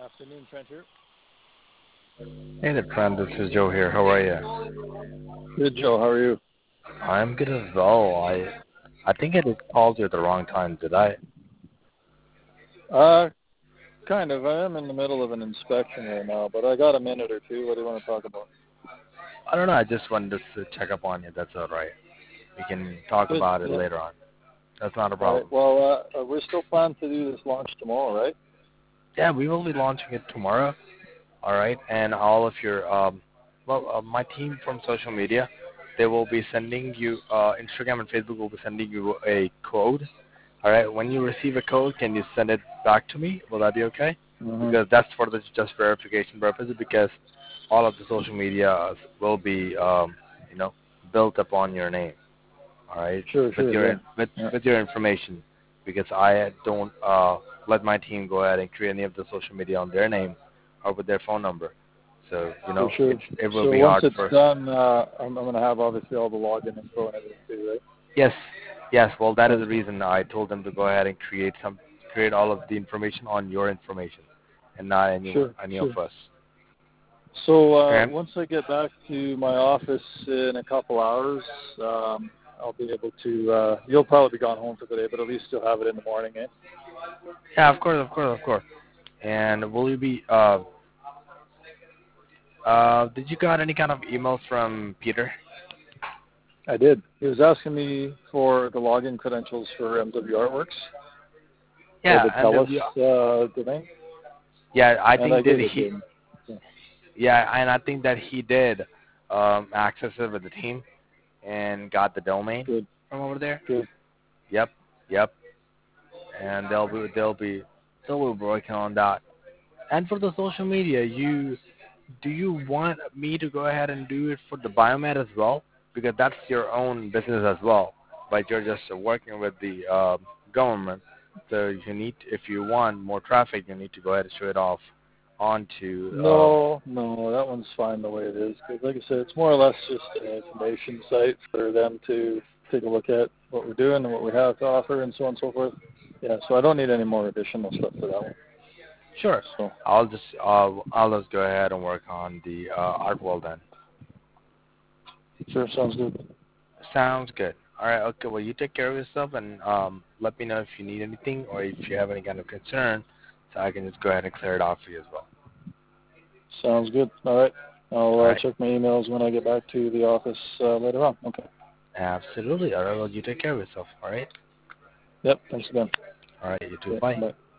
Afternoon, Trent here. Hey there, friend. This is Joe here. How are you? Good, Joe. How are you? I'm good as well. I think I just called you at the wrong time. Did I? Uh, kind of. I am in the middle of an inspection right now, but I got a minute or two. What do you want to talk about? I don't know. I just wanted to check up on you. That's all right. We can talk Good. about it Yeah. later on. That's not a All right. problem. Well, we're still planning to do this launch tomorrow, right? Yeah, we will be launching it tomorrow. All right, and all of your my team from social media, they will be sending you Instagram and Facebook will be sending you a code. All right, when you receive a code, can you send it back to me? Will that be okay? Mm-hmm. Because that's for the just verification purposes. Because all of the social media will be built upon your name. All right, Sure. with Yeah. Yeah. with your information. Because I don't let my team go ahead and create any of the social media on their name or with their phone number. So For sure. it will So be once hard it's for. done, I'm going to have obviously all the login info and everything too, right? Yes, yes. Well, that is Sounds the good. reason I told them to go ahead and create all of the information on your information, and not any of Sure. us. So Okay. once I get back to my office in a couple hours, I'll be able to. You'll probably be gone home for the day, but at least you'll have it in the morning, eh? Yeah, of course, of course, of course. And will you be? Did you got any kind of emails from Peter? I did. He was asking me for the login credentials for MW Artworks for Yeah, the and TELUS domain, yeah, I and I think that gave it to he. him. Yeah. Yeah, and I think that he did access it with the team and got the domain Good, from over there. good. Yep, yep. And they'll be working on that. And for the social media, do you want me to go ahead and do it for the biomed as well? Because that's your own business as well. But you're just working with the government. So if you want more traffic, you need to go ahead and show it off onto. No, that one's fine the way it is. Because like I said, it's more or less just an information site for them to take a look at what we're doing and what we have to offer and so on and so forth. Yeah, so I don't need any more additional stuff for that one. Sure. So I'll just go ahead and work on the art wall then. sure, sounds good. Sounds good. All right. Okay. Well, you take care of yourself and let me know if you need anything or if you have any kind of concern, so I can just go ahead and clear it off for you as well. Sounds good. All right. All I'll right. check my emails when I get back to the office later on. Okay. Absolutely. All right. Well, you take care of yourself. All right. Yep. Thanks again. All right. You too. Okay. Bye. Bye.